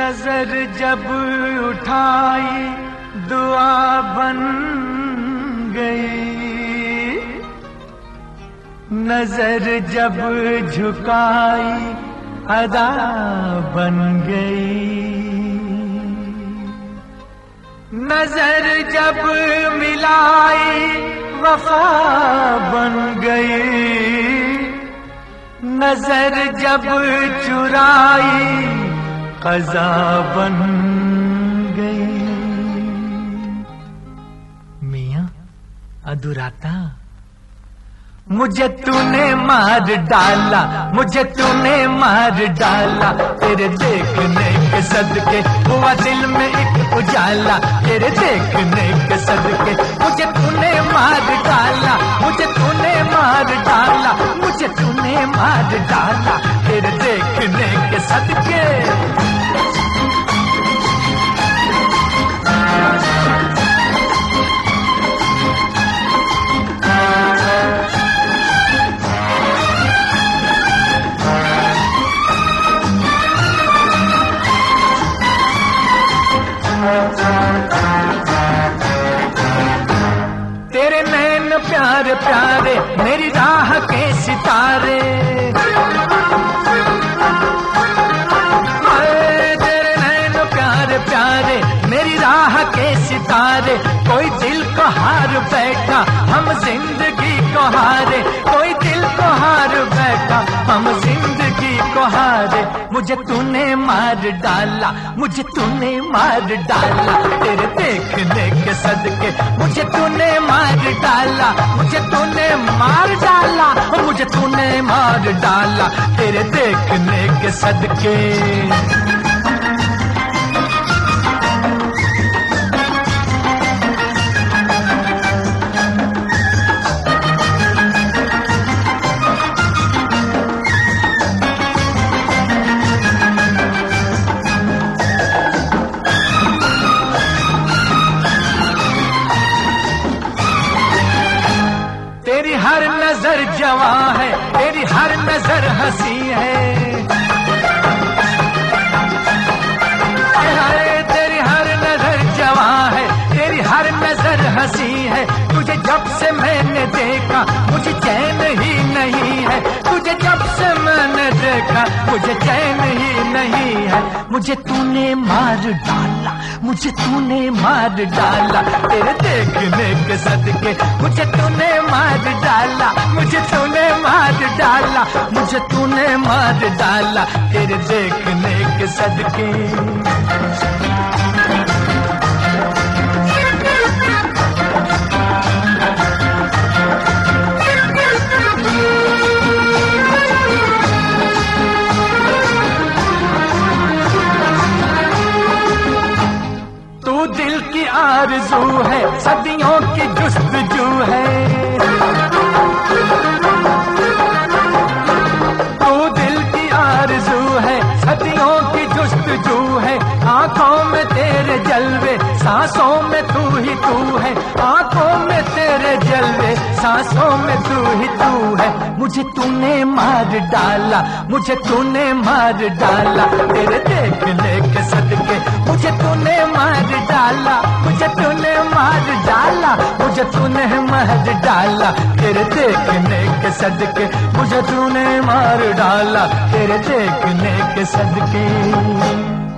नजर जब उठाई दुआ बन गई, नजर जब झुकाई अदा बन गई, नजर जब मिलाई वफा बन गई, नजर जब चुराई क़ज़ा बन गई। मियां अधूराता, मुझे तूने मार डाला, मुझे तूने मार डाला, तेरे देखने के सदके हुआ दिल में एक उजाला, तेरे देखने के सदके मुझे तूने मार डाला, मुझे तूने मार डाला, मुझे तूने मार डाला, तेरे देखने के सदके। तेरे नैन प्यारे प्यारे मेरी राह के सितारे, तेरे नैन प्यारे प्यारे मेरी राह के सितारे, कोई दिल को हार बैठा हम जिंदगी को हारे, कोई दिल को हार बैठा हम जिंदगी को हारे, मुझे तूने मार डाला, मुझे तूने मार डाला, तेरे देखने के सदके मुझे तूने मार डाला, मुझे तूने मार डाला, मुझे तूने मार डाला, तेरे देखने के सदके। तेरी हर नजर जवां है, तेरी हर नजर हंसी है, तेरी हर नजर जवां है, तेरी हर नजर हंसी है, तुझे जब से मैंने देखा मुझे चैन ही नहीं है, तुझे जब से मैंने देखा मुझे चैन ही नहीं है, मुझे तूने मार डाला, मुझे तूने मार डाला, तेरे देखने के सदके मुझे तूने मार डाला, मुझे तूने मार डाला, मुझे तूने मार डाला, तेरे देखने के सदके। तू दिल की आरज़ू है, सदियों की जुस्तजू है, तू दिल की आरज़ू है, सदियों की जुस्तजू है, आंखों में तेरे जलवे सांसों में तू ही तू है, आंखों में तेरे जलवे सांसों में तू ही तू है, मुझे तूने मार डाला, मुझे तूने मार डाला, तेरे देखने के सदके मुझे तूने मार डाला, मुझे तूने मार डाला, मुझे तूने मार डाला, तेरे देखने के सदके मुझे तूने मार डाला, तेरे देखने के सदके।